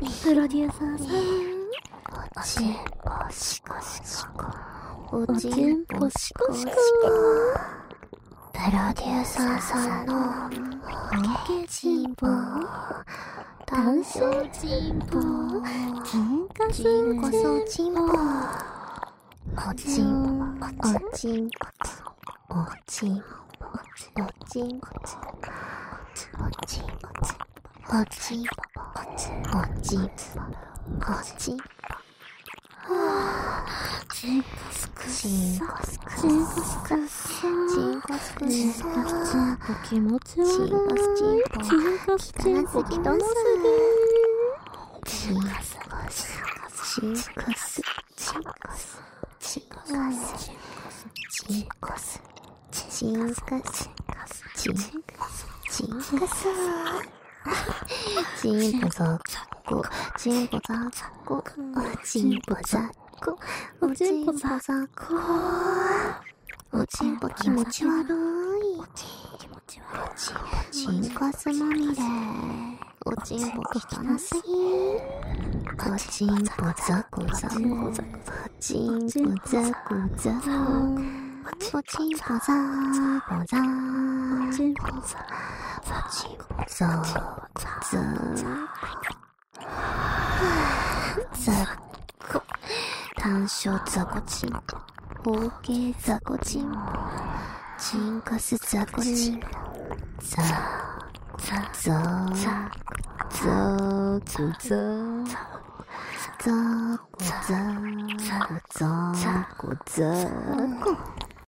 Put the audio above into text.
プロデューサーさん、 おちんぽしこしこ、 おちんぽしこしこ。 プロデューサーさんのおけちんぽ、単勝ちんぽ、金貨ちんこそちんぽ、おちんぽ、おちんぽ、おちんぽ、おちんぽ、おちんぽ、おちんぽ、おちんぽ、おちんぽ。 チンコスクチンコスクチンコスクチンコスクチンコスチンコ気持ち悪い。 チンコスチンコチンコスチンコ汚すぎ。 チンコスチンコスチンコスチンコスチンコスチンコスチンコスチンコスチンポザッコチンポザッコチンポザッコおちんぽザッコおちんぽ気持ち悪いチンコスまみれおちんぽ汚すぎおちんぽザコザコおちんぽザコザコおちんぽザコザおちんぽザおちんぽザザコ単勝ザコチンポ合計ザコチンポチンコスザコチンポザザザコザコザコザコザコザコ